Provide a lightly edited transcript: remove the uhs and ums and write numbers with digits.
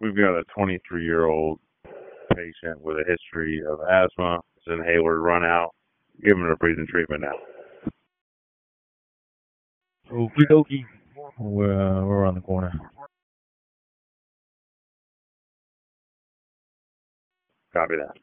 We've got a 23-year-old patient with a history of asthma. His inhaler run out. Give him a breathing treatment now. Okie dokie. We're around the corner. Copy that.